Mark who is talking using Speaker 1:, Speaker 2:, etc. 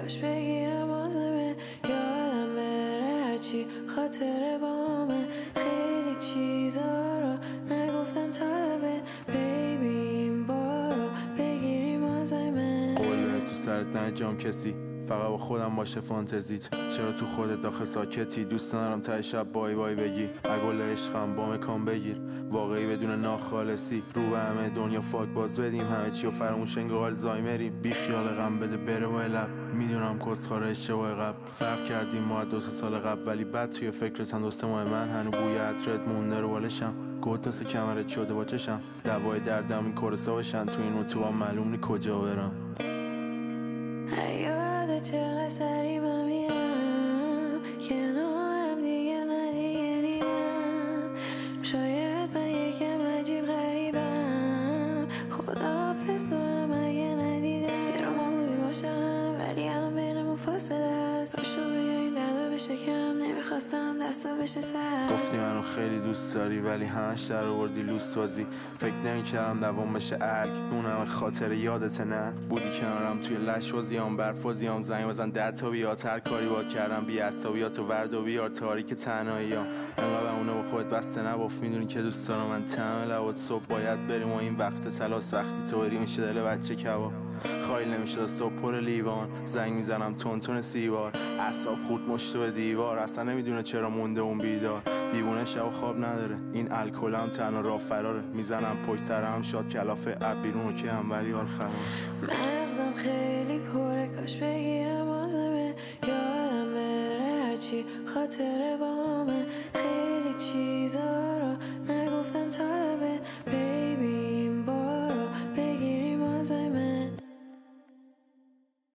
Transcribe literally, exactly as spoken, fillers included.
Speaker 1: کاش بگیرم آزمه یادم بره هرچی خاطر بامه خیلی چیزا رو نگفتم طلبه بیبی این بارو بگیریم آزمه
Speaker 2: قول تو سرت نجام کسی فقط با خودم باشه فانتزیت چرا تو خودت داخل ساکتی دوست ندارم ته شب بای بای بگی اگل عشقم با مکان بگیر واقعی بدون ناخالصی رو به همه دنیا فاک باز بدیم همه چی و فراموش انگار آلزایمریم بی خیال غم بده بره با لب میدونم کسخاره اشتباه قبل فرق کردیم ما دو سه سال قبل ولی بعد توی فکرت دوست ماه من هنو بوی عطرت مونده رو بالشم گوت نسه کمرت شده با چشم دوای دردم این کورسا بشن تو این اتوبان معلوم نی کجا برم
Speaker 1: یاده چقدر سری من میرم کنارم دیگه نه دیگه نیرم شاید من یکم عجیب غریبم خداحافظ کنم اگه ندیدم یه رو ما بودی باشم ولی الان بینمون فاصله است داشت تو بیا این دردا بشه کم نمیخواستم دستا بشه سر
Speaker 2: گفتی منو خیلی دوست داری ولی همش در آوردی لوس بازی فکر نمی‌کردم دوام بشه ارگ اون همه خاطر یادت نه بودی کنارم توی لش بازیام برف بازیام زنگ بزن ده تا بیات هر کاری باد کردم بی عصبیات و ورد و بیار تاریک تنهاییام انقدر اونو با خودت بسته نباف میدونی که دوست دارم من طعم لبات صبح باید بریم و این وقت تلاس وقتی تو بری میشه دل بچه کباب خایل نمیشه صبح پر لیوان زنگ میزنم تون تون سیوار اعصاب خورد مشت به دیوار اصلا نمیدونه چرا مونده اون بیدار دیوونه شب و خواب نداره این الکلم تنها راه فراره میزنم پشت سرم شاد کلافه اب بیرون و که هم ولی حال خراب
Speaker 1: مغزم خیلی پره کاش بگیرم آزمه یادم بره هرچی خاطر بامه خیلی چیزا